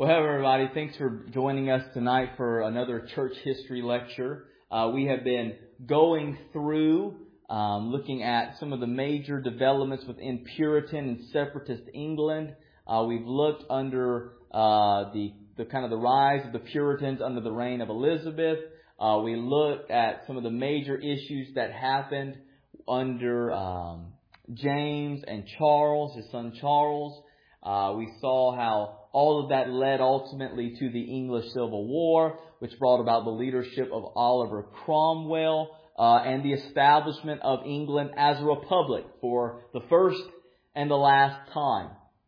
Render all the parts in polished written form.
Well, hello everybody. Thanks for joining us tonight for another church history lecture. We have been going through, looking at some of the major developments within Puritan and separatist England. We've looked under the kind of the rise of the Puritans under the reign of Elizabeth. We looked at some of the major issues that happened under James and Charles, his son Charles. We saw how all of that led ultimately to the English Civil War, which brought about the leadership of Oliver Cromwell and the establishment of England as a republic for the first and the last time.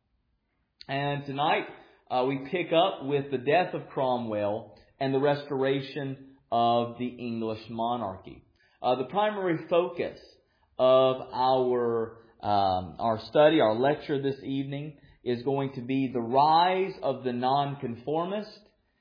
And tonight we pick up with the death of Cromwell and the restoration of the English monarchy. The primary focus of our study, our lecture this evening, is going to be the rise of the nonconformist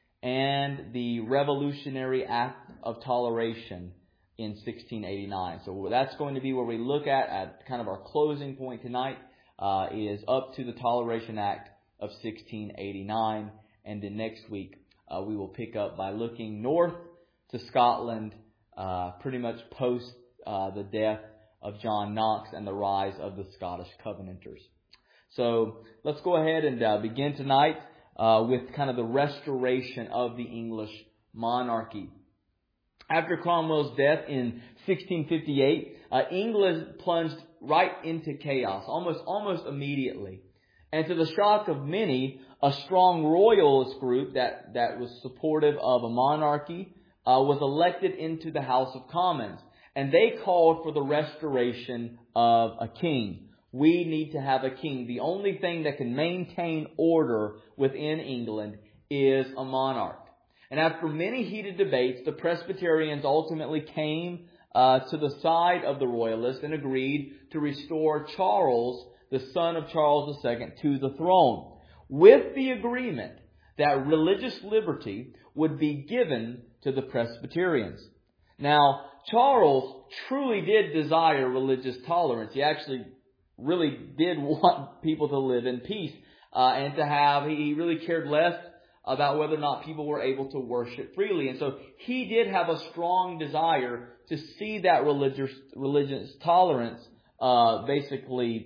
and the Revolutionary Act of Toleration in 1689. So that's going to be where we look at kind of our closing point tonight, is up to the Toleration Act of 1689. And then next week we will pick up by looking north to Scotland, pretty much post the death of John Knox and the rise of the Scottish Covenanters. So let's go ahead and begin tonight with kind of the restoration of the English monarchy. After Cromwell's death in 1658, England plunged right into chaos, almost immediately. And to the shock of many, a strong royalist group that was supportive of a monarchy was elected into the House of Commons. And they called for the restoration of a king. We need to have a king. The only thing that can maintain order within England is a monarch. And after many heated debates, the Presbyterians ultimately came to the side of the Royalists and agreed to restore Charles, the son of Charles II, to the throne, with the agreement that religious liberty would be given to the Presbyterians. Now, Charles truly did desire religious tolerance. He actually really did want people to live in peace and to have, he really cared less about whether or not people were able to worship freely. And so he did have a strong desire to see that religious tolerance basically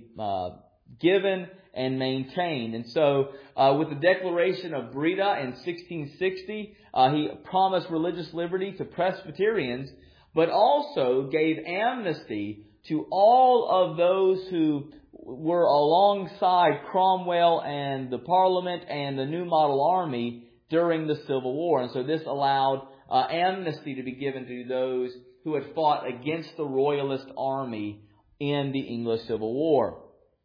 given and maintained. And so with the Declaration of Breda in 1660, he promised religious liberty to Presbyterians, but also gave amnesty to all of those who were alongside Cromwell and the Parliament and the New Model Army during the Civil War. And so this allowed amnesty to be given to those who had fought against the Royalist army in the English Civil War.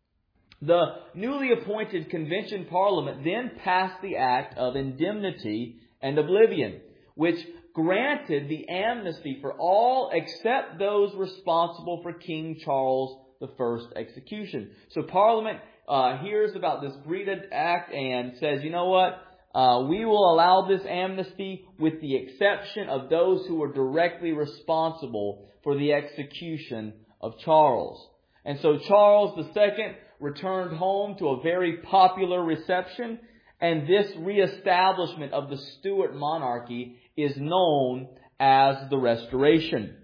The newly appointed Convention Parliament then passed the Act of Indemnity and Oblivion, which granted the amnesty for all except those responsible for King Charles I's execution. So Parliament hears about this Breda Act and says, you know what, we will allow this amnesty with the exception of those who were directly responsible for the execution of Charles. And so Charles II returned home to a very popular reception, and this reestablishment of the Stuart monarchy is known as the Restoration.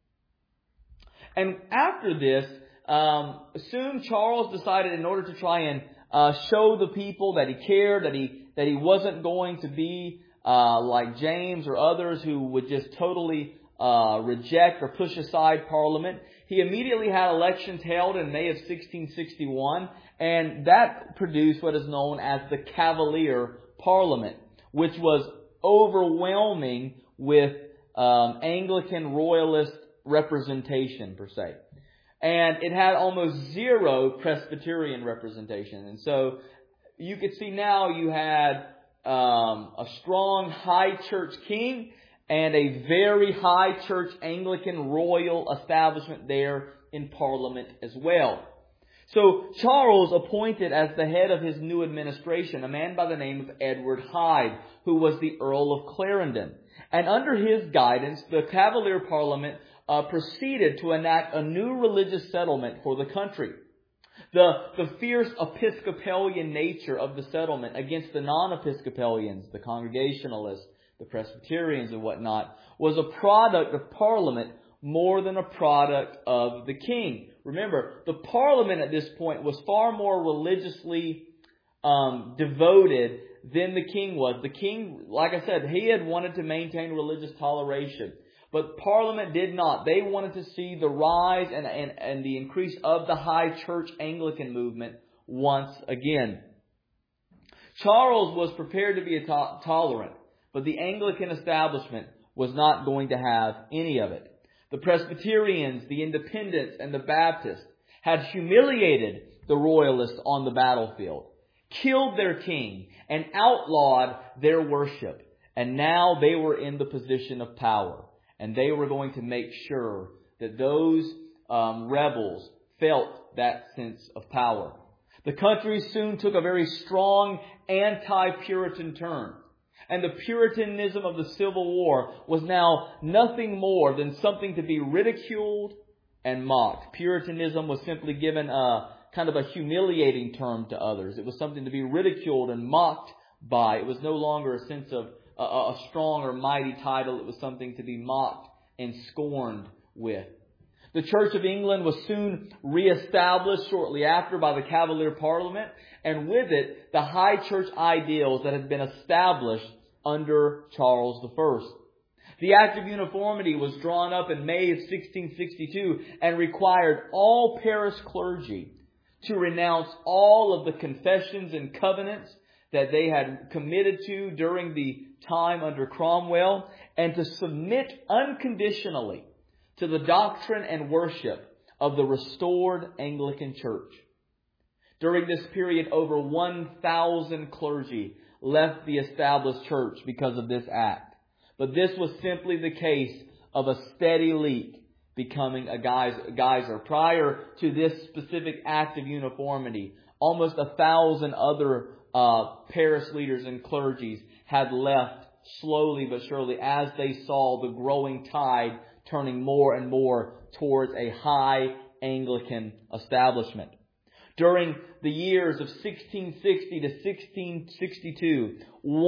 And after this, soon Charles decided, in order to try and show the people that he cared, that he wasn't going to be like James or others who would just totally reject or push aside Parliament, he immediately had elections held in May of 1661, and that produced what is known as the Cavalier Parliament, which was overwhelming with Anglican Royalist representation, per se. And it had almost zero Presbyterian representation. And so you could see now you had a strong high church king and a very high church Anglican royal establishment there in Parliament as well. So Charles appointed as the head of his new administration a man by the name of Edward Hyde, who was the Earl of Clarendon. And under his guidance, the Cavalier Parliament proceeded to enact a new religious settlement for the country. The fierce Episcopalian nature of the settlement against the non-Episcopalians, the Congregationalists, the Presbyterians and whatnot, was a product of Parliament more than a product of the king. Remember, the Parliament at this point was far more religiously devoted than the king was. The king, like I said, he had wanted to maintain religious toleration. But Parliament did not. They wanted to see the rise and the increase of the high church Anglican movement once again. Charles was prepared to be tolerant, but the Anglican establishment was not going to have any of it. The Presbyterians, the Independents, and the Baptists had humiliated the Royalists on the battlefield, killed their king, and outlawed their worship. And now they were in the position of power. And they were going to make sure that those rebels felt that sense of power. The country soon took a very strong anti-Puritan turn. And the Puritanism of the Civil War was now nothing more than something to be ridiculed and mocked. Puritanism was simply given a kind of a humiliating term to others. It was something to be ridiculed and mocked by. It was no longer a sense of a strong or mighty title. It was something to be mocked and scorned with. The Church of England was soon reestablished shortly after by the Cavalier Parliament, and with it, the high church ideals that had been established under Charles I. The Act of Uniformity was drawn up in May of 1662 and required all parish clergy to renounce all of the confessions and covenants that they had committed to during the time under Cromwell, and to submit unconditionally to the doctrine and worship of the restored Anglican Church. During this period, over 1,000 clergy left the established church because of this act. But this was simply the case of a steady leak becoming a geyser. Prior to this specific act of uniformity, almost 1,000 other parish leaders and clergies had left slowly but surely as they saw the growing tide turning more and more towards a high Anglican establishment. During the years of 1660 to 1662,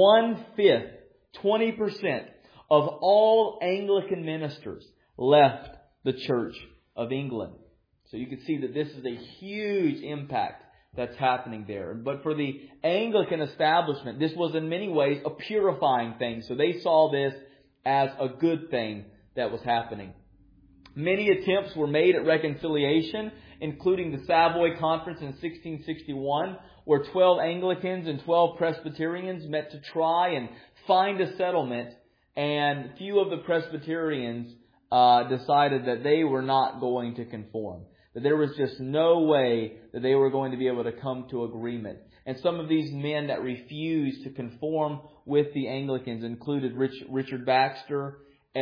1/5, 20% of all Anglican ministers left the Church of England. So you can see that this is a huge impact that's happening there. But for the Anglican establishment, this was in many ways a purifying thing. So they saw this as a good thing that was happening. Many attempts were made at reconciliation, including the Savoy Conference in 1661, where 12 Anglicans and 12 Presbyterians met to try and find a settlement. And few of the Presbyterians decided that they were not going to conform. That there was just no way that they were going to be able to come to agreement. And some of these men that refused to conform with the Anglicans included Richard Baxter,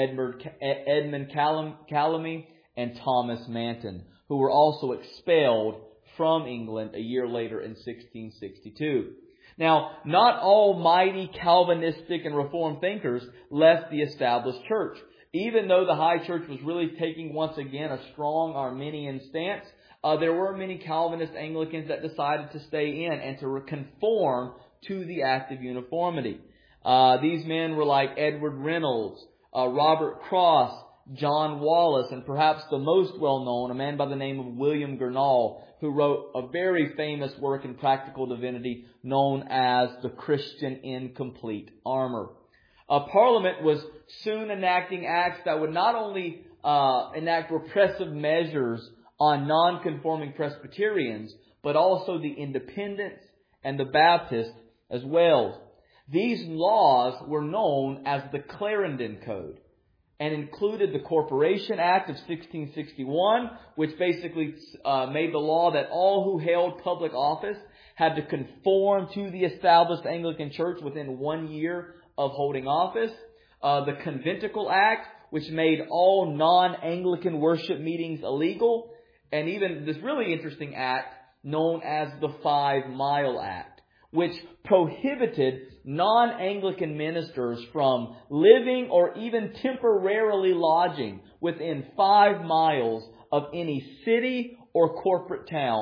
Edmund Calamy, and Thomas Manton, who were also expelled from England a year later in 1662. Now, not all mighty Calvinistic and Reformed thinkers left the established church. Even though the high church was really taking once again a strong Arminian stance, there were many Calvinist Anglicans that decided to stay in and to conform to the Act of Uniformity. These men were like Edward Reynolds, Robert Cross, John Wallace, and perhaps the most well-known, a man by the name of William Gurnall, who wrote a very famous work in practical divinity known as The Christian in Complete Armor. Parliament was soon enacting acts that would not only enact repressive measures on non-conforming Presbyterians, but also the Independents and the Baptists as well. These laws were known as the Clarendon Code and included the Corporation Act of 1661, which basically made the law that all who held public office had to conform to the established Anglican Church within 1 year of holding office. The Conventicle Act, which made all non-Anglican worship meetings illegal. And even this really interesting act known as the 5 Mile Act, which prohibited non-Anglican ministers from living or even temporarily lodging within 5 miles of any city or corporate town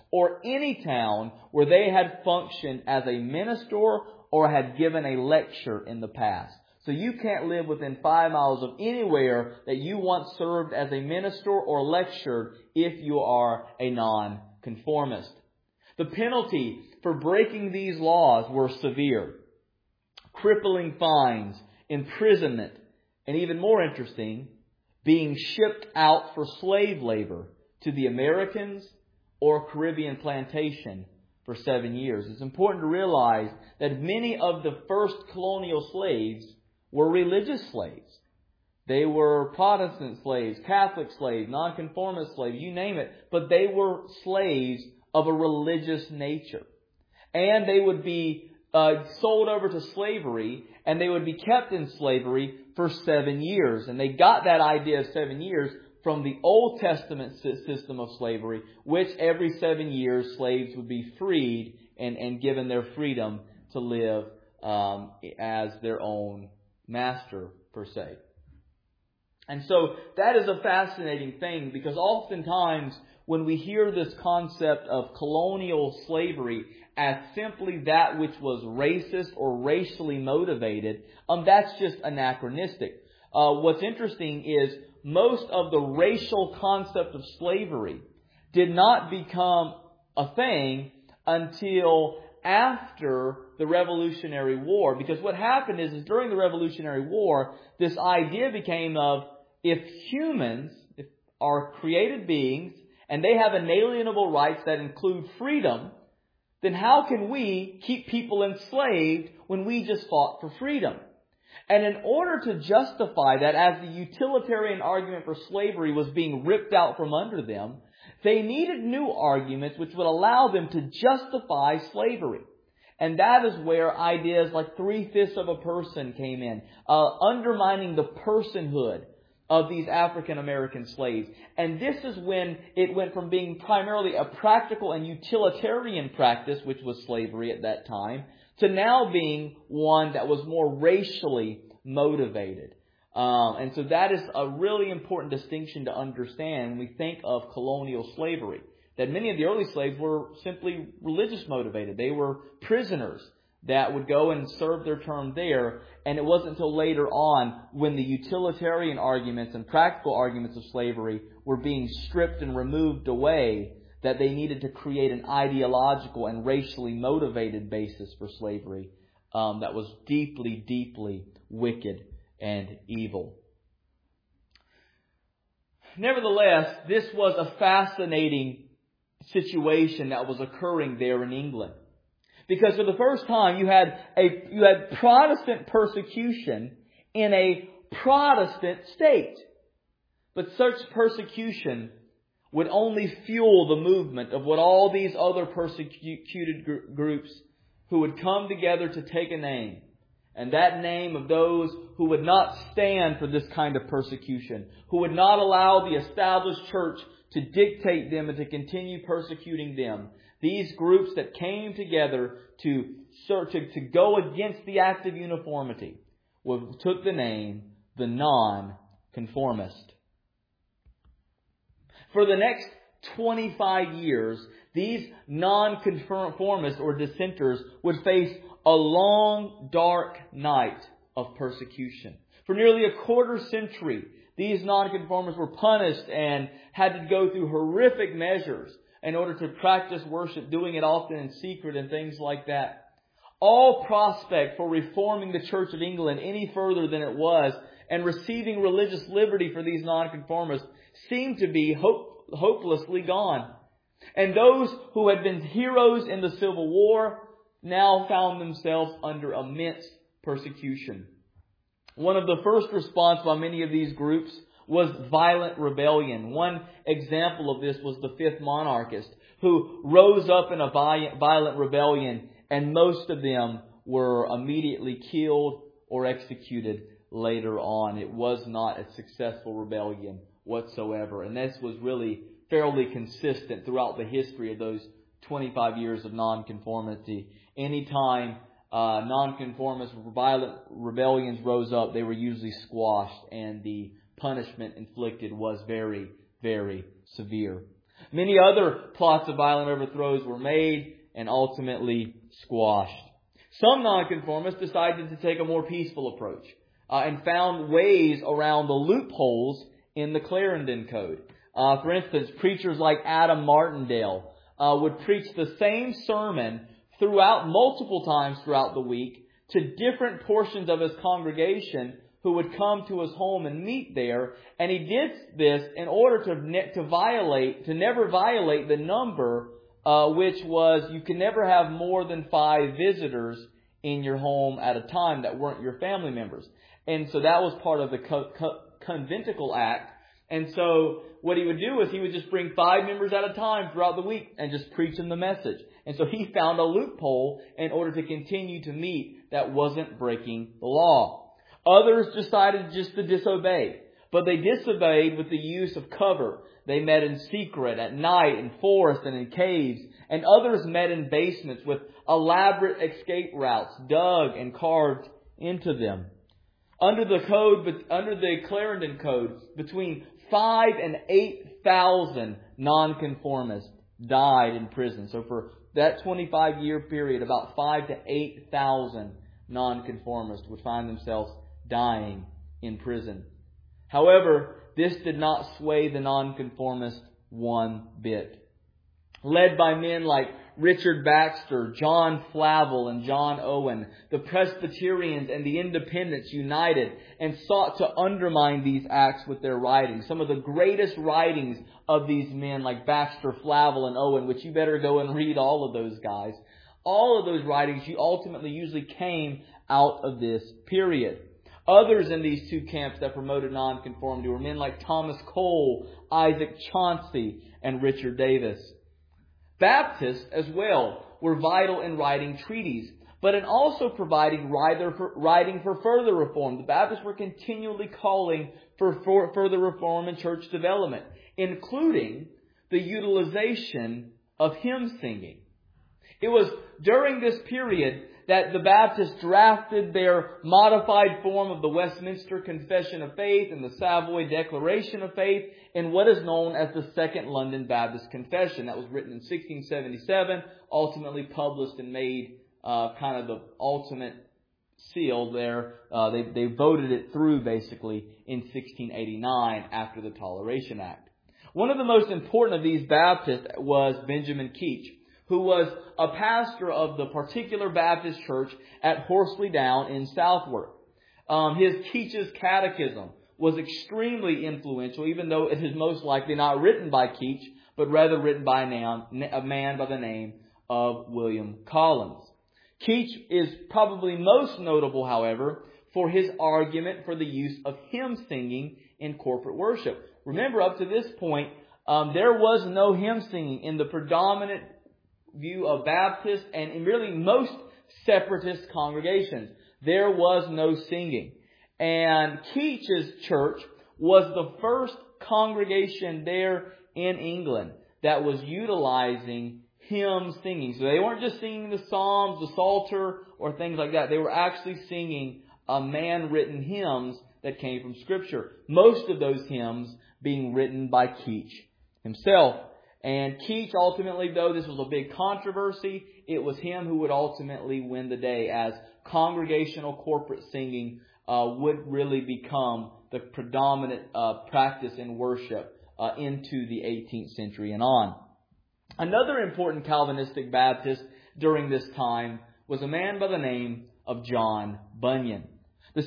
or any town where they had functioned as a minister or had given a lecture in the past. So you can't live within 5 miles of anywhere that you once served as a minister or lectured if you are a nonconformist. The penalty for breaking these laws were severe. Crippling fines, imprisonment, and even more interesting, being shipped out for slave labor to the Americans or Caribbean plantation for 7 years. It's important to realize that many of the first colonial slaves were religious slaves. They were Protestant slaves, Catholic slaves, nonconformist slaves, you name it, but they were slaves of a religious nature. And they would be sold over to slavery, and they would be kept in slavery for 7 years. And they got that idea of 7 years from the Old Testament system of slavery, which every 7 years slaves would be freed and given their freedom to live as their own master, per se. And so that is a fascinating thing, because oftentimes when we hear this concept of colonial slavery as simply that which was racist or racially motivated, that's just anachronistic. What's interesting is most of the racial concept of slavery did not become a thing until after the Revolutionary War. Because what happened is during the Revolutionary War, this idea became of, if humans are created beings and they have inalienable rights that include freedom, then how can we keep people enslaved when we just fought for freedom? And in order to justify that, as the utilitarian argument for slavery was being ripped out from under them, they needed new arguments which would allow them to justify slavery. And that is where ideas like 3/5 of a person came in, undermining the personhood of these African American slaves. And this is when it went from being primarily a practical and utilitarian practice, which was slavery at that time, to now being one that was more racially motivated. And so that is a really important distinction to understand when we think of colonial slavery. That many of the early slaves were simply religious motivated. They were prisoners that would go and serve their term there. And it wasn't until later on, when the utilitarian arguments and practical arguments of slavery were being stripped and removed away, that they needed to create an ideological and racially motivated basis for slavery that was deeply, deeply wicked and evil. Nevertheless, this was a fascinating situation that was occurring there in England. Because for the first time you had Protestant persecution in a Protestant state. But such persecution would only fuel the movement of what all these other persecuted groups who would come together to take a name. And that name of those who would not stand for this kind of persecution, who would not allow the established church to dictate them and to continue persecuting them. These groups that came together to go against the Act of Uniformity took the name the Nonconformist. For the next 25 years, these nonconformists or dissenters would face a long, dark night of persecution. For nearly a quarter century, these nonconformists were punished and had to go through horrific measures in order to practice worship, doing it often in secret and things like that. All prospect for reforming the Church of England any further than it was and receiving religious liberty for these nonconformists seemed to be hopelessly gone. And those who had been heroes in the Civil War now found themselves under immense persecution. One of the first response by many of these groups was violent rebellion. One example of this was the Fifth Monarchists, who rose up in a violent rebellion, and most of them were immediately killed or executed later on. It was not a successful rebellion whatsoever. And this was really fairly consistent throughout the history of those 25 years of nonconformity. Anytime nonconformist violent rebellions rose up, they were usually squashed, and the punishment inflicted was very, very severe. Many other plots of violent overthrows were made and ultimately squashed. Some nonconformists decided to take a more peaceful approach and found ways around the loopholes in the Clarendon Code. For instance, preachers like Adam Martindale would preach the same sermon throughout multiple times throughout the week to different portions of his congregation who would come to his home and meet there. And he did this in order to never violate the number, which was you can never have more than 5 visitors in your home at a time that weren't your family members. And so that was part of the Conventicle Act. And so what he would do is he would just bring 5 members at a time throughout the week and just preach them the message. And so he found a loophole in order to continue to meet that wasn't breaking the law. Others decided just to disobey, but they disobeyed with the use of cover. They met in secret, at night, in forests and in caves. And others met in basements with elaborate escape routes dug and carved into them. Under the Clarendon Code, between 5,000 and 8,000 nonconformists died in prison. So for that 25-year period, about 5,000 to 8,000 nonconformists would find themselves dying in prison. However, this did not sway the nonconformists one bit. Led by men like Richard Baxter, John Flavel, and John Owen, the Presbyterians and the Independents united and sought to undermine these acts with their writings. Some of the greatest writings of these men like Baxter, Flavel, and Owen, which you better go and read all of those guys. All of those writings ultimately usually came out of this period. Others in these two camps that promoted nonconformity were men like Thomas Cole, Isaac Chauncey, and Richard Davis. Baptists as well were vital in writing treaties, but in also providing writing for further reform. The Baptists were continually calling for further reform and church development, including the utilization of hymn singing. It was during this period that the Baptists drafted their modified form of the Westminster Confession of Faith and the Savoy Declaration of Faith in what is known as the Second London Baptist Confession. That was written in 1677, ultimately published and made kind of the ultimate seal there. They voted it through basically in 1689 after the Toleration Act. One of the most important of these Baptists was Benjamin Keach, who was a pastor of the particular Baptist church at Horsley Down in Southwark. Keach's catechism was extremely influential, even though it is most likely not written by Keach, but rather written by a man by the name of William Collins. Keach is probably most notable, however, for his argument for the use of hymn singing in corporate worship. Remember, up to this point, there was no hymn singing in the predominant view of Baptists and in really most separatist congregations. There was no singing. And Keach's church was the first congregation there in England that was utilizing hymn singing. So they weren't just singing the Psalms, the Psalter, or things like that. They were actually singing man-written hymns that came from Scripture. Most of those hymns being written by Keach himself. And Keach ultimately, though this was a big controversy, it was him who would ultimately win the day, as congregational corporate singing would really become the predominant practice in worship into the 18th century and on. Another important Calvinistic Baptist during this time was a man by the name of John Bunyan. In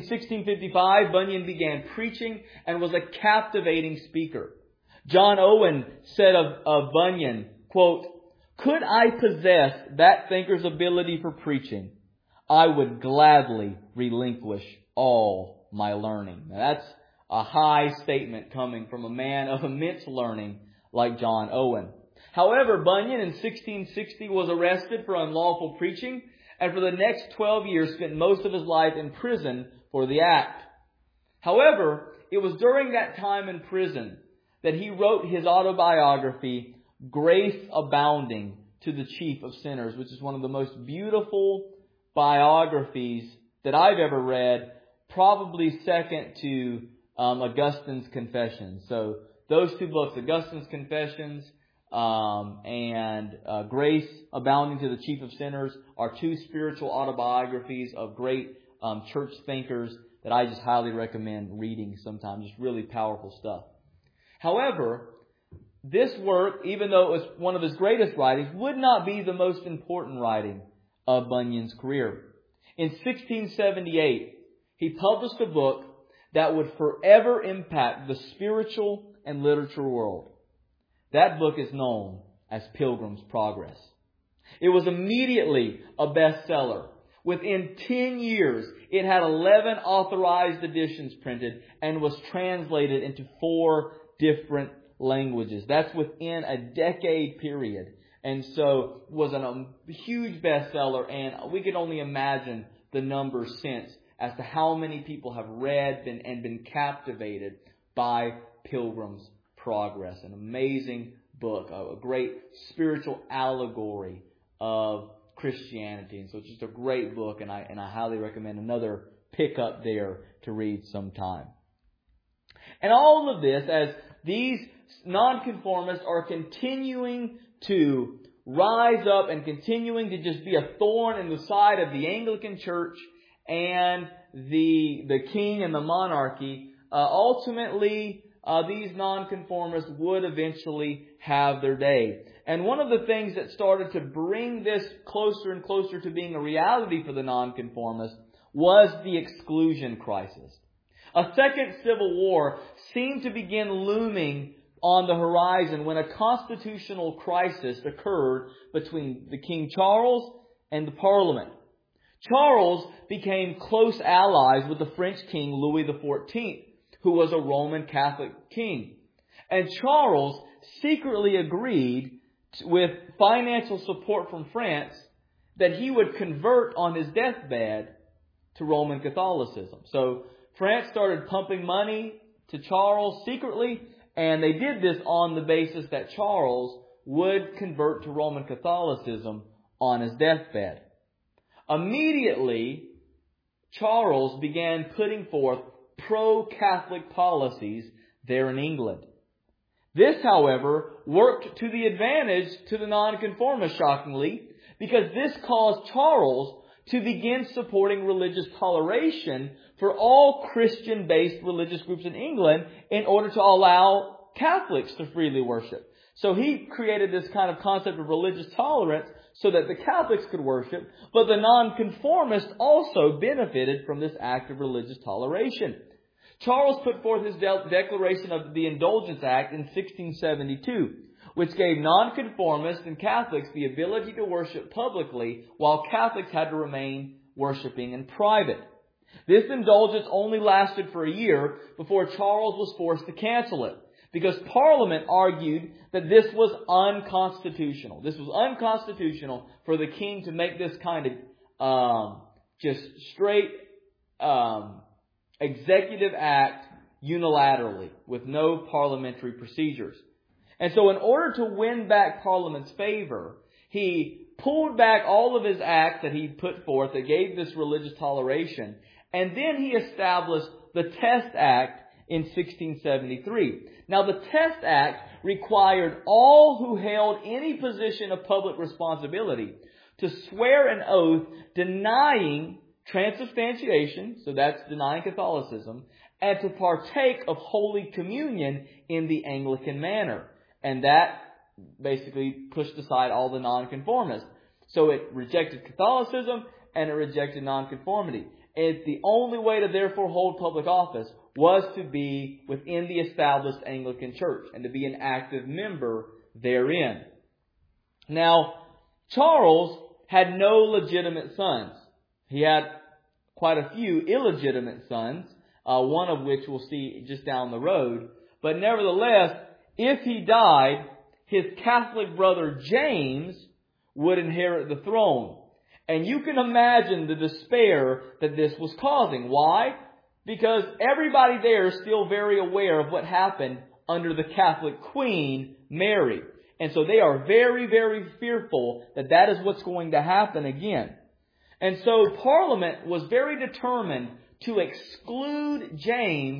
1655, Bunyan began preaching and was a captivating speaker. John Owen said of Bunyan, quote, "Could I possess that thinker's ability for preaching, I would gladly relinquish all my learning." Now that's a high statement coming from a man of immense learning like John Owen. However, Bunyan in 1660 was arrested for unlawful preaching, and for the next 12 years spent most of his life in prison for the act. However, it was during that time in prison that he wrote his autobiography, Grace Abounding to the Chief of Sinners, which is one of the most beautiful biographies that I've ever read, probably second to Augustine's Confession. So those two books, Augustine's Confessions and Grace Abounding to the Chief of Sinners, are two spiritual autobiographies of great church thinkers that I just highly recommend reading sometimes. Just really powerful stuff. However, this work, even though it was one of his greatest writings, would not be the most important writing of Bunyan's career. In 1678, he published a book that would forever impact the spiritual and literature world. That book is known as Pilgrim's Progress. It was immediately a bestseller. Within 10 years, it had 11 authorized editions printed and was translated into 4 different languages. That's within a decade period. And so was a huge bestseller, and we can only imagine the numbers since as to how many people have read and been captivated by Pilgrim's Progress. An amazing book, a great spiritual allegory of Christianity. And so it's just a great book, and I highly recommend another pickup there to read sometime. And all of this, as these nonconformists are continuing to rise up and continuing to just be a thorn in the side of the Anglican Church and the king and the monarchy, ultimately these nonconformists would eventually have their day. And one of the things that started to bring this closer and closer to being a reality for the nonconformists was the exclusion crisis. A second civil war seemed to begin looming on the horizon when a constitutional crisis occurred between the King Charles and the Parliament. Charles became close allies with the French king Louis XIV, who was a Roman Catholic king. And Charles secretly agreed with financial support from France that he would convert on his deathbed to Roman Catholicism. So France started pumping money to Charles secretly, and they did this on the basis that Charles would convert to Roman Catholicism on his deathbed. Immediately, Charles began putting forth pro-Catholic policies there in England. This, however, worked to the advantage to the nonconformists, shockingly, because this caused Charles to begin supporting religious toleration for all Christian-based religious groups in England in order to allow Catholics to freely worship. So he created this kind of concept of religious tolerance so that the Catholics could worship, but the nonconformists also benefited from this act of religious toleration. Charles put forth his declaration of the Indulgence Act in 1672, which gave nonconformists and Catholics the ability to worship publicly, while Catholics had to remain worshiping in private. This indulgence only lasted for a year before Charles was forced to cancel it, because Parliament argued that this was unconstitutional. This was unconstitutional for the king to make this kind of just straight executive act unilaterally with no parliamentary procedures. And so in order to win back Parliament's favor, he pulled back all of his acts that he put forth that gave this religious toleration, and then he established the Test Act in 1673. Now, the Test Act required all who held any position of public responsibility to swear an oath denying transubstantiation, so that's denying Catholicism, and to partake of Holy Communion in the Anglican manner. And that basically pushed aside all the nonconformists. So it rejected Catholicism and it rejected nonconformity. And the only way to therefore hold public office was to be within the established Anglican Church and to be an active member therein. Now, Charles had no legitimate sons. He had quite a few illegitimate sons, one of which we'll see just down the road. But nevertheless, if he died, his Catholic brother James would inherit the throne. And you can imagine the despair that this was causing. Why? Because everybody there is still very aware of what happened under the Catholic Queen, Mary. And so they are very, very fearful that that is what's going to happen again. And so Parliament was very determined to exclude James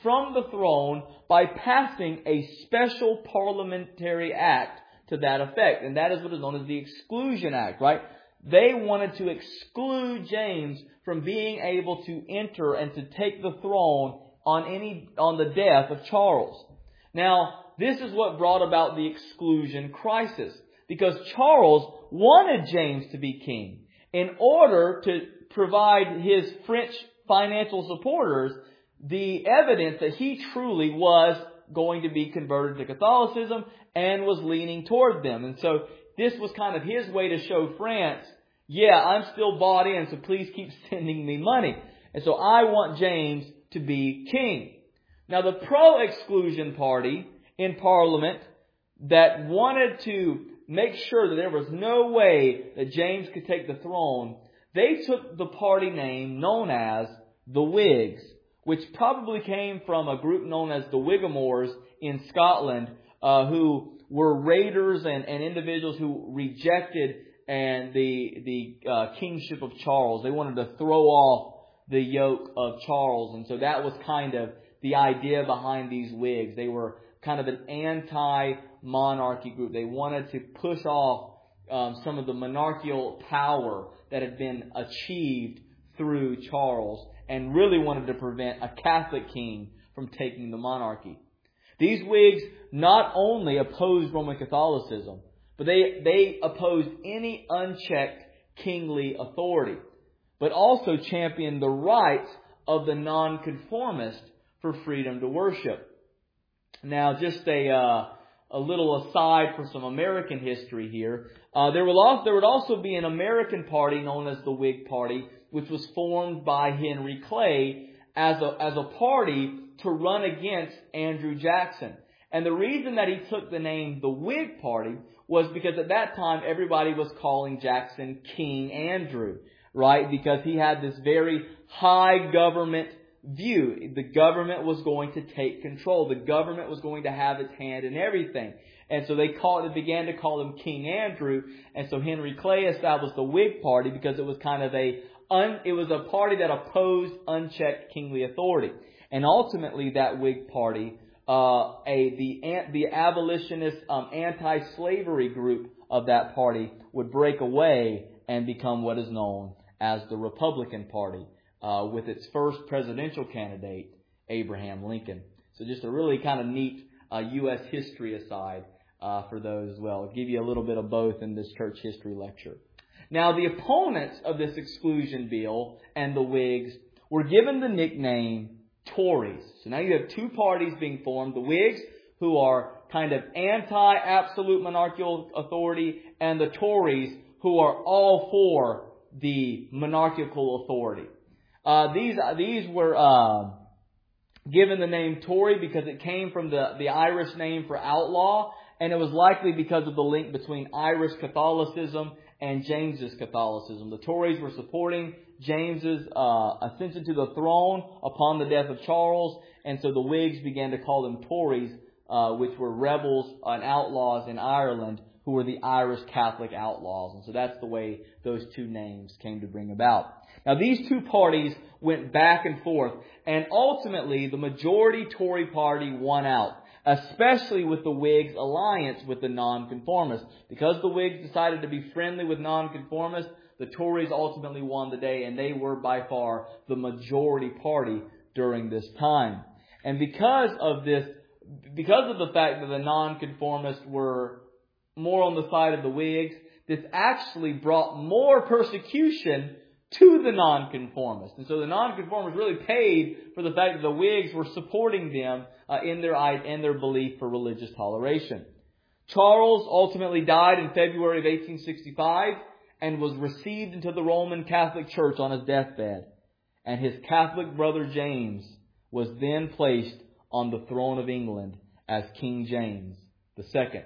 from the throne by passing a special parliamentary act to that effect. And that is what is known as the Exclusion Act, right? They wanted to exclude James from being able to enter and to take the throne on the death of Charles. Now, this is what brought about the exclusion crisis, because Charles wanted James to be king in order to provide his French financial supporters the evidence that he truly was going to be converted to Catholicism and was leaning toward them. And so this was kind of his way to show France, yeah, I'm still bought in, so please keep sending me money. And so I want James to be king. Now, the pro-exclusion party in Parliament that wanted to make sure that there was no way that James could take the throne, they took the party name known as the Whigs, which probably came from a group known as the Whigamores in Scotland, who were raiders and individuals who rejected the kingship of Charles. They wanted to throw off the yoke of Charles. And so that was kind of the idea behind these Whigs. They were kind of an anti-monarchy group. They wanted to push off some of the monarchical power that had been achieved through Charles, and really wanted to prevent a Catholic king from taking the monarchy. These Whigs not only opposed Roman Catholicism, but they opposed any unchecked kingly authority, but also championed the rights of the nonconformist for freedom to worship. Now, just a little aside for some American history here. There would also be an American party known as the Whig Party, which was formed by Henry Clay as a party to run against Andrew Jackson. And the reason that he took the name the Whig Party was because at that time everybody was calling Jackson King Andrew, right? Because he had this very high government view. The government was going to take control. The government was going to have its hand in everything. And so they began to call him King Andrew. And so Henry Clay established the Whig Party because it was kind of a party that opposed unchecked kingly authority. And ultimately that Whig Party, the abolitionist, anti-slavery group of that party would break away and become what is known as the Republican Party, with its first presidential candidate, Abraham Lincoln. So just a really kind of neat U.S. history aside for those as well. I'll give you a little bit of both in this church history lecture. Now, the opponents of this exclusion bill and the Whigs were given the nickname Tories. So now you have two parties being formed. The Whigs, who are kind of anti-absolute monarchical authority, and the Tories, who are all for the monarchical authority. These were given the name Tory because it came from the Irish name for outlaw, and it was likely because of the link between Irish Catholicism and James's Catholicism. The Tories were supporting James's ascension to the throne upon the death of Charles, and so the Whigs began to call them Tories, which were rebels and outlaws in Ireland who were the Irish Catholic outlaws. And so that's the way those two names came to bring about. Now, these two parties went back and forth, and ultimately the majority Tory party won out, especially with the Whigs' alliance with the nonconformists. Because the Whigs decided to be friendly with nonconformists, the Tories ultimately won the day, and they were by far the majority party during this time. And because of the fact that the nonconformists were more on the side of the Whigs, this actually brought more persecution to the nonconformists. And so the nonconformists really paid for the fact that the Whigs were supporting them in their belief for religious toleration. Charles ultimately died in February of 1865 and was received into the Roman Catholic Church on his deathbed. And his Catholic brother James was then placed on the throne of England as King James II.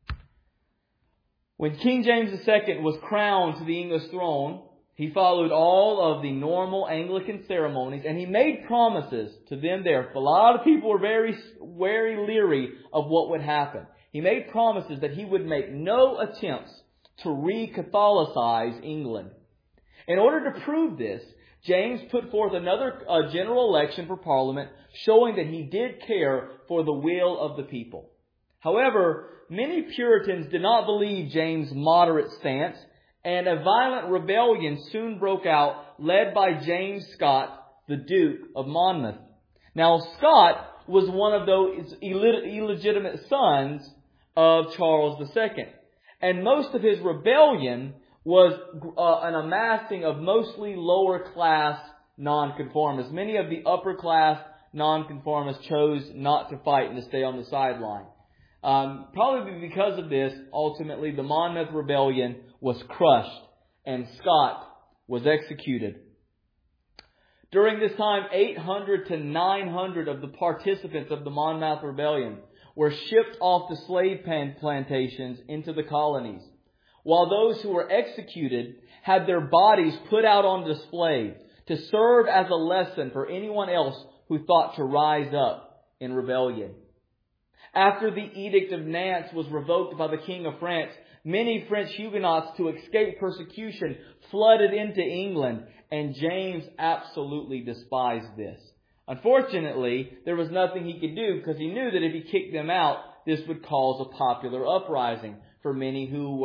When King James II was crowned to the English throne, he followed all of the normal Anglican ceremonies, and he made promises to them there. A lot of people were very leery of what would happen. He made promises that he would make no attempts to re-Catholicize England. In order to prove this, James put forth another general election for Parliament, showing that he did care for the will of the people. However, many Puritans did not believe James' moderate stance, and a violent rebellion soon broke out, led by James Scott, the Duke of Monmouth. Now, Scott was one of those illegitimate sons of Charles II. And most of his rebellion was an amassing of mostly lower class nonconformists. Many of the upper class nonconformists chose not to fight and to stay on the sideline. Probably because of this, ultimately the Monmouth Rebellion was crushed and Scott was executed. During this time, 800 to 900 of the participants of the Monmouth Rebellion were shipped off the slave plantations into the colonies, while those who were executed had their bodies put out on display to serve as a lesson for anyone else who thought to rise up in rebellion. After the Edict of Nantes was revoked by the King of France, many French Huguenots, to escape persecution, flooded into England, and James absolutely despised this. Unfortunately, there was nothing he could do because he knew that if he kicked them out, this would cause a popular uprising for many who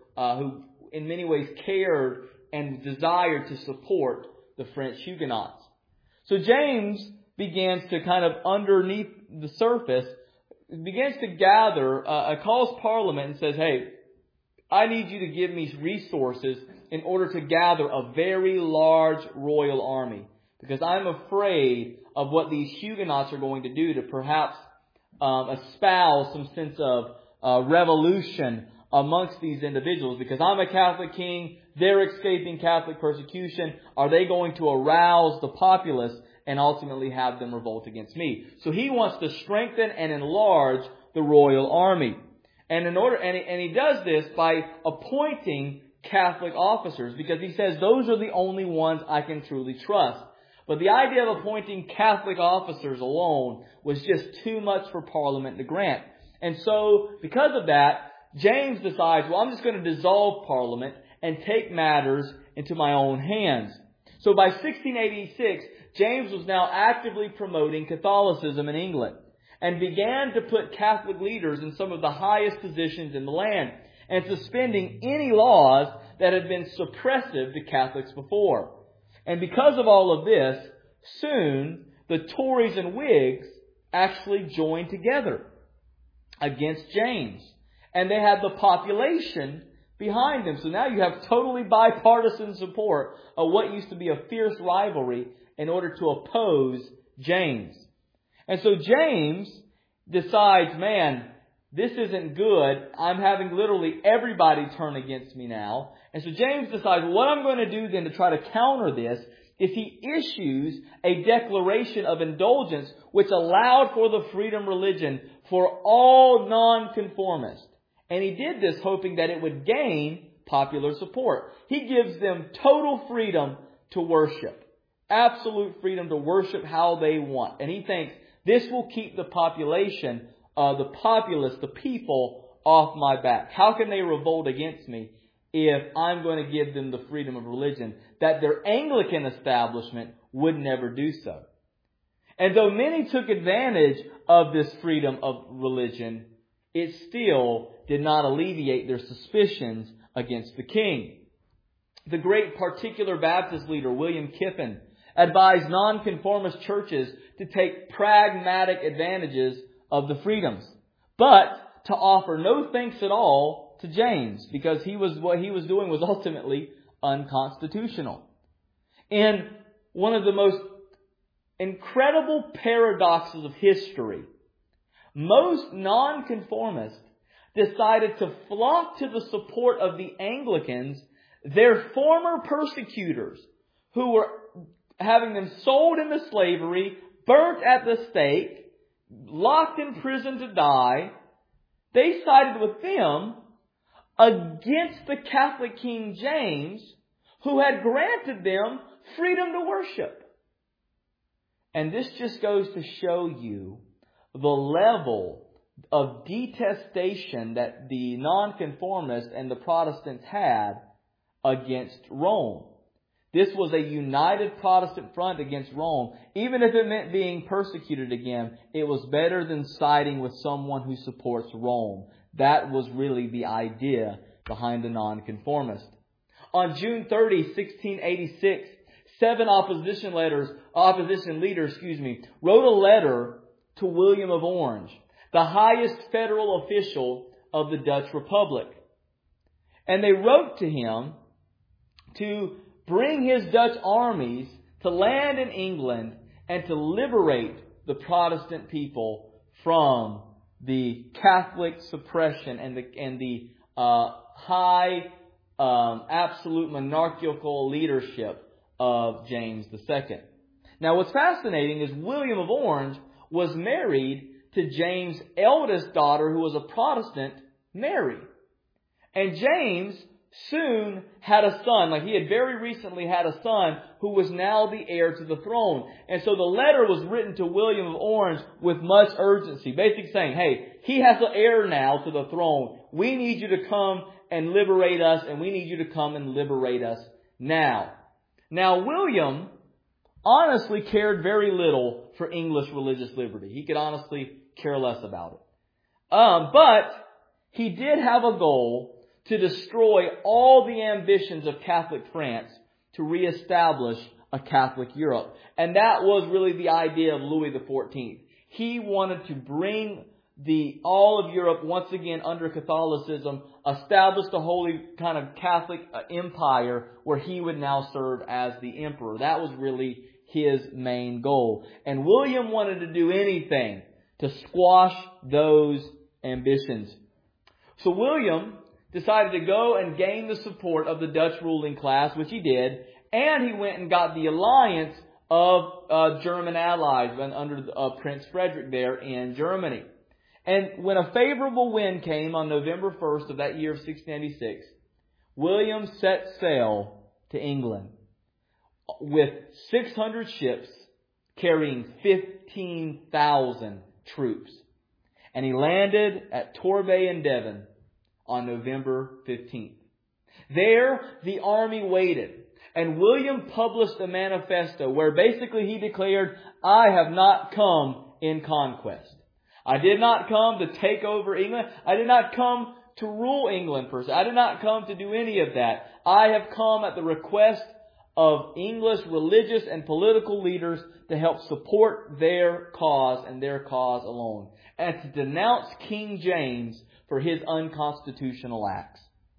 in many ways cared and desired to support the French Huguenots. So James begins to kind of underneath the surface, begins to gather, calls Parliament and says, hey, I need you to give me resources in order to gather a very large royal army, because I'm afraid of what these Huguenots are going to do to perhaps espouse some sense of revolution amongst these individuals. Because I'm a Catholic king, they're escaping Catholic persecution. Are they going to arouse the populace and ultimately have them revolt against me? So he wants to strengthen and enlarge the royal army. And he does this by appointing Catholic officers, because he says those are the only ones I can truly trust. But the idea of appointing Catholic officers alone was just too much for Parliament to grant. And so, because of that, James decides, well, I'm just going to dissolve Parliament and take matters into my own hands. So by 1686, James was now actively promoting Catholicism in England and began to put Catholic leaders in some of the highest positions in the land and suspending any laws that had been suppressive to Catholics before. And because of all of this, soon the Tories and Whigs actually joined together against James. And they had the population behind them. So now you have totally bipartisan support of what used to be a fierce rivalry in order to oppose James. And so James decides, man, this isn't good. I'm having literally everybody turn against me now. And so James decides, what I'm going to do then to try to counter this is he issues a declaration of indulgence which allowed for the freedom religion for all nonconformists. And he did this hoping that it would gain popular support. He gives them total freedom to worship. Absolute freedom to worship how they want. And he thinks this will keep the population, the populace, the people off my back. How can they revolt against me if I'm going to give them the freedom of religion that their Anglican establishment would never do so? And though many took advantage of this freedom of religion, it still did not alleviate their suspicions against the king. The great Particular Baptist leader, William Kiffin, advised nonconformist churches to take pragmatic advantages of the freedoms, but to offer no thanks at all to James, because what he was doing was ultimately unconstitutional. In one of the most incredible paradoxes of history, most nonconformists decided to flock to the support of the Anglicans, their former persecutors, who were having them sold into slavery, burnt at the stake, locked in prison to die. They sided with them against the Catholic King James, who had granted them freedom to worship. And this just goes to show you the level of detestation that the nonconformists and the Protestants had against Rome. This was a united Protestant front against Rome. Even if it meant being persecuted again, it was better than siding with someone who supports Rome. That was really the idea behind the nonconformist. On June 30, 1686, 7 opposition leaders, wrote a letter to William of Orange, the highest federal official of the Dutch Republic. And they wrote to him to bring his Dutch armies to land in England and to liberate the Protestant people from the Catholic suppression and the high absolute monarchical leadership of James II. Now what's fascinating is William of Orange was married to James' eldest daughter, who was a Protestant, Mary. And James soon had a son, he had very recently had a son who was now the heir to the throne. And so the letter was written to William of Orange with much urgency, basically saying, hey, he has an heir now to the throne. We need you to come and liberate us, and we need you to come and liberate us now. Now, William honestly cared very little for English religious liberty. He could honestly care less about it. But he did have a goal to destroy all the ambitions of Catholic France to reestablish a Catholic Europe. And that was really the idea of Louis XIV. He wanted to bring all of Europe once again under Catholicism, establish the holy kind of Catholic empire where he would now serve as the emperor. That was really his main goal. And William wanted to do anything to squash those ambitions. So William decided to go and gain the support of the Dutch ruling class, which he did, and he went and got the alliance of German allies under Prince Frederick there in Germany. And when a favorable wind came on November 1st of that year of 1686, William set sail to England with 600 ships carrying 15,000 troops. And he landed at Torbay in Devon on November 15th. There, the army waited, and William published a manifesto where basically he declared, I have not come in conquest. I did not come to take over England. I did not come to rule England per se. I did not come to do any of that. I have come at the request of English religious and political leaders to help support their cause and their cause alone, and to denounce King James for his unconstitutional acts.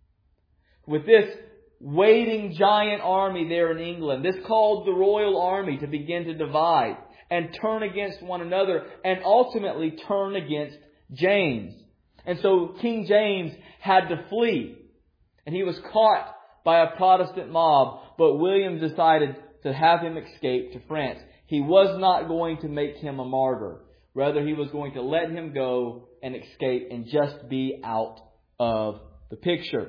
With this waiting giant army there in England, this called the Royal Army to begin to divide and turn against one another and ultimately turn against James. And so King James had to flee, and he was caught by a Protestant mob, but William decided to have him escape to France. He was not going to make him a martyr. Rather, he was going to let him go and escape and just be out of the picture.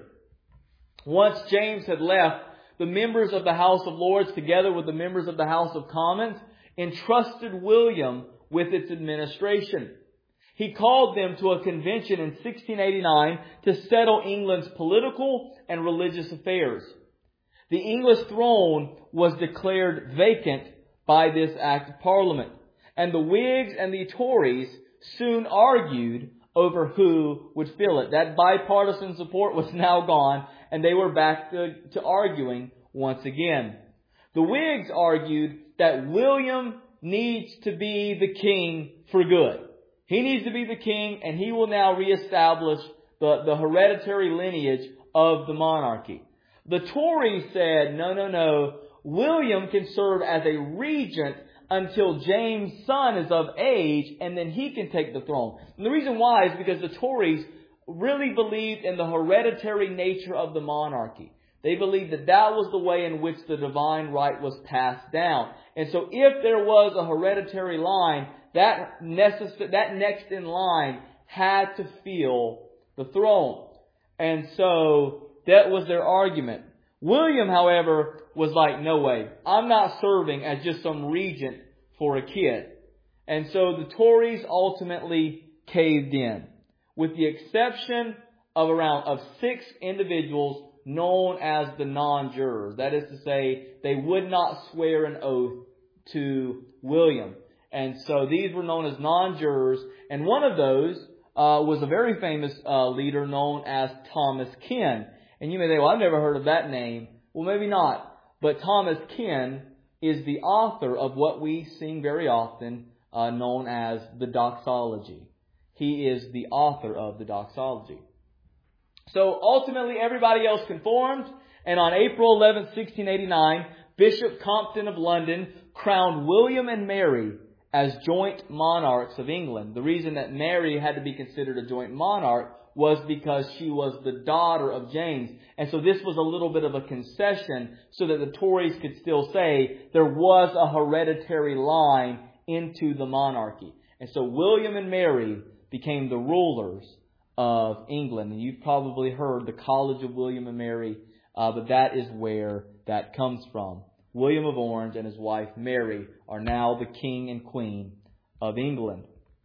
Once James had left, the members of the House of Lords, together with the members of the House of Commons, entrusted William with its administration. He called them to a convention in 1689 to settle England's political and religious affairs. The English throne was declared vacant by this Act of Parliament, and the Whigs and the Tories soon argued over who would fill it. That bipartisan support was now gone, and they were back to arguing once again. The Whigs argued that William needs to be the king for good. He needs to be the king, and he will now reestablish the hereditary lineage of the monarchy. The Tories said, no, William can serve as a regent until James' son is of age, and then he can take the throne. And the reason why is because the Tories really believed in the hereditary nature of the monarchy. They believed that was the way in which the divine right was passed down. And so if there was a hereditary line, that next in line had to fill the throne. And so that was their argument. William, however, was like, no way. I'm not serving as just some regent for a kid. And so the Tories ultimately caved in. With the exception of 6 individuals, known as the non-jurors. That is to say, they would not swear an oath to William. And so these were known as non-jurors. And one of those was a very famous leader known as Thomas Ken. And you may say, well, I've never heard of that name. Well, maybe not. But Thomas Ken is the author of what we sing very often, known as the Doxology. He is the author of the Doxology. So ultimately, everybody else conformed, and on April 11, 1689, Bishop Compton of London crowned William and Mary as joint monarchs of England. The reason that Mary had to be considered a joint monarch was because she was the daughter of James. And so this was a little bit of a concession so that the Tories could still say there was a hereditary line into the monarchy. And so William and Mary became the rulers of England. And you've probably heard the College of William and Mary, but that is where that comes from. William of Orange and his wife Mary are now the king and queen of England.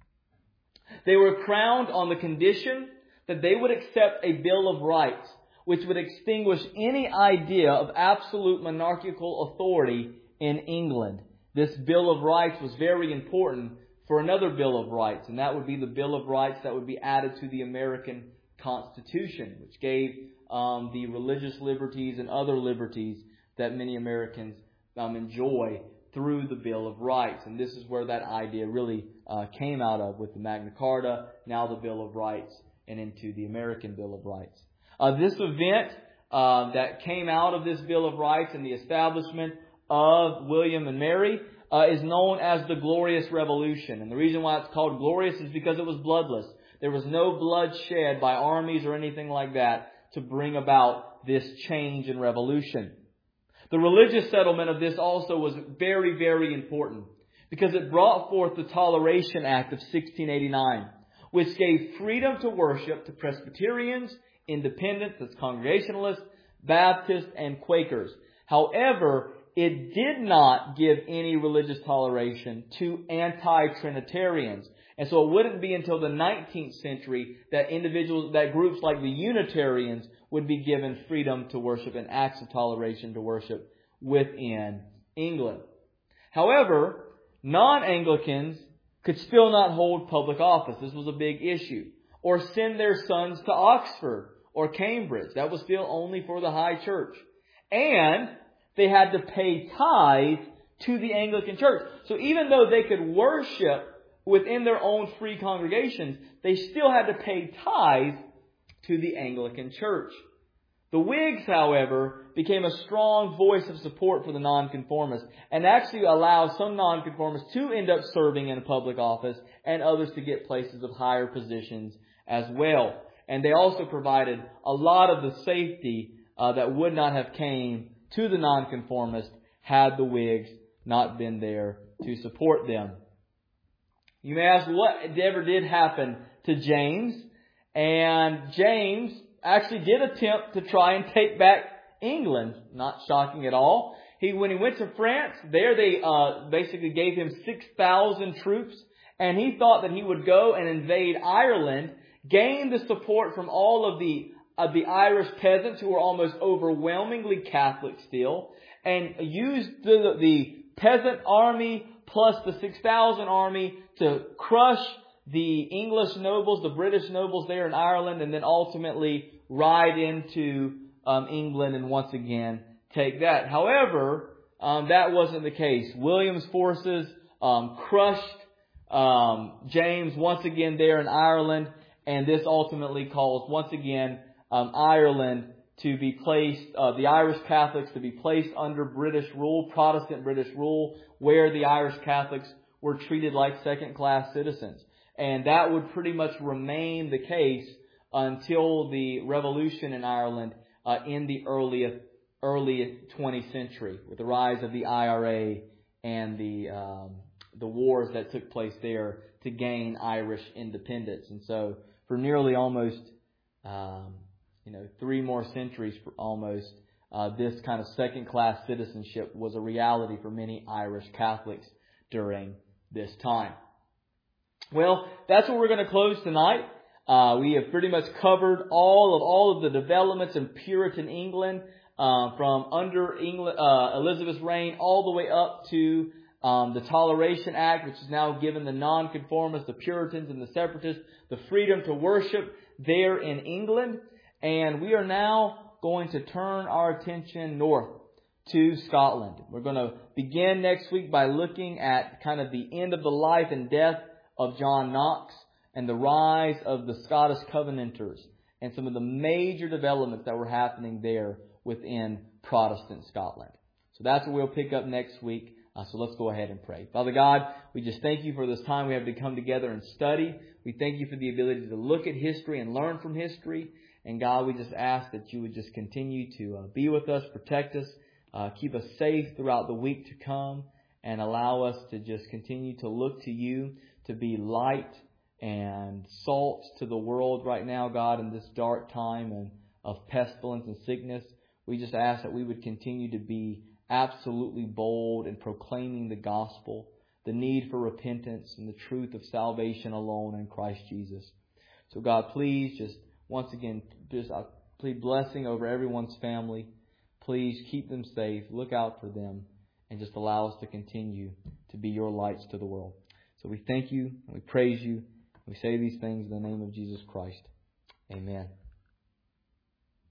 They were crowned on the condition that they would accept a Bill of Rights, which would extinguish any idea of absolute monarchical authority in England. This Bill of Rights was very important for another Bill of Rights, and that would be the Bill of Rights that would be added to the American Constitution, which gave the religious liberties and other liberties that many Americans enjoy through the Bill of Rights. And this is where that idea really came out of, with the Magna Carta, now the Bill of Rights, and into the American Bill of Rights. This event that came out of this Bill of Rights and the establishment of William and Mary is known as the Glorious Revolution. And the reason why it's called glorious is because it was bloodless. There was no blood shed by armies or anything like that to bring about this change and revolution. The religious settlement of this also was very, very important because it brought forth the Toleration Act of 1689, which gave freedom to worship to Presbyterians, Independents, that's Congregationalists, Baptists, and Quakers. However, it did not give any religious toleration to anti-Trinitarians. And so it wouldn't be until the 19th century that groups like the Unitarians would be given freedom to worship and acts of toleration to worship within England. However, non-Anglicans could still not hold public office. This was a big issue. Or send their sons to Oxford or Cambridge. That was still only for the high church. And they had to pay tithe to the Anglican Church. So even though they could worship within their own free congregations, they still had to pay tithe to the Anglican Church. The Whigs, however, became a strong voice of support for the nonconformists and actually allowed some nonconformists to end up serving in a public office and others to get places of higher positions as well. And they also provided a lot of the safety that would not have came to the nonconformists had the Whigs not been there to support them. You may ask, what ever did happen to James? And James actually did attempt to try and take back England. Not shocking at all. When he went to France, there they basically gave him 6,000 troops. And he thought that he would go and invade Ireland, gain the support from all of the Irish peasants who were almost overwhelmingly Catholic still, and use the peasant army plus the 6,000 army to crush the English nobles, the British nobles there in Ireland, and then ultimately ride into England and once again take that. However, that wasn't the case. William's forces crushed James once again there in Ireland, and this ultimately caused once again Ireland to be placed, the Irish Catholics to be placed under British rule, Protestant British rule, where the Irish Catholics were treated like second-class citizens. And that would pretty much remain the case until the revolution in Ireland in the early 20th century, with the rise of the IRA and the wars that took place there to gain Irish independence. And so for nearly almost 3 more centuries almost, this kind of second-class citizenship was a reality for many Irish Catholics during this time. Well, that's where we're going to close tonight. We have pretty much covered all of the developments in Puritan England, from under Elizabeth's reign all the way up to the Toleration Act, which has now given the Nonconformists, the Puritans, and the Separatists the freedom to worship there in England. And we are now going to turn our attention north to Scotland. We're going to begin next week by looking at kind of the end of the life and death of John Knox and the rise of the Scottish Covenanters and some of the major developments that were happening there within Protestant Scotland. So that's what we'll pick up next week. So let's go ahead and pray. Father God, we just thank you for this time we have to come together and study. We thank you for the ability to look at history and learn from history. And God, we just ask that you would just continue to be with us, protect us, keep us safe throughout the week to come, and allow us to just continue to look to you to be light and salt to the world right now, God, in this dark time of pestilence and sickness. We just ask that we would continue to be absolutely bold in proclaiming the gospel, the need for repentance, and the truth of salvation alone in Christ Jesus. So God, please just once again, I plead blessing over everyone's family. Please keep them safe, look out for them, and just allow us to continue to be your lights to the world. So we thank you and we praise you. We say these things in the name of Jesus Christ. Amen.